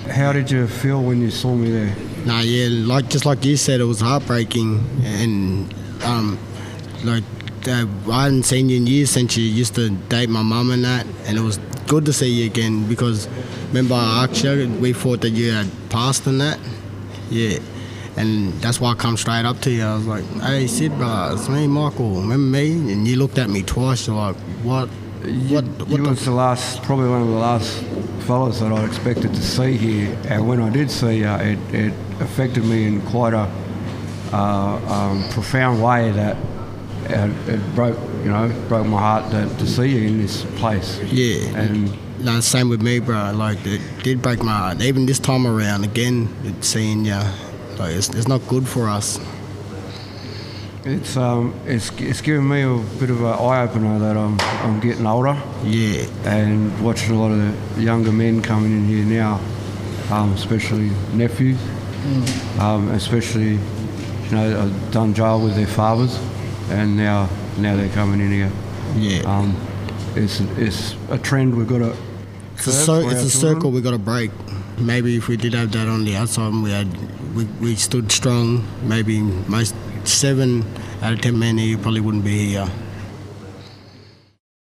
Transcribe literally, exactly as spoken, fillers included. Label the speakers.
Speaker 1: How did you feel when you saw me there?
Speaker 2: Nah, yeah, like just like you said, it was heartbreaking, and um, like uh, I hadn't seen you in years since you used to date my mum and that, and it was good to see you again because remember I asked you, we thought that you had passed and that, yeah, and that's why I come straight up to you. I was like, "Hey, Sid, bro, it's me, Michael. Remember me?" And you looked at me twice. You're like, "What?
Speaker 1: You,
Speaker 2: what?
Speaker 1: you
Speaker 2: What the?"
Speaker 1: was the last, probably one of the last fellas that I expected to see here, and when I did see you, it, it affected me in quite a uh, um, profound way that it, it broke, you know, broke my heart to, to see you in this place.
Speaker 2: Yeah,
Speaker 1: and
Speaker 2: no, same with me, bro. Like it did break my heart. Even this time around, again, it's seeing you, like it's, it's not good for us.
Speaker 1: It's um, it's it's given me a bit of an eye opener that I'm I'm getting older.
Speaker 2: Yeah.
Speaker 1: And watching a lot of the younger men coming in here now, um, especially nephews, mm. um, especially you know I've done jail with their fathers, and now now they're coming in here.
Speaker 2: Yeah.
Speaker 1: Um, it's it's a trend we've got to.
Speaker 2: It's a, cir- it's a circle we've got to break. Maybe if we did have that on the outside and we had we, we stood strong, maybe most seven out of ten men here probably wouldn't be here.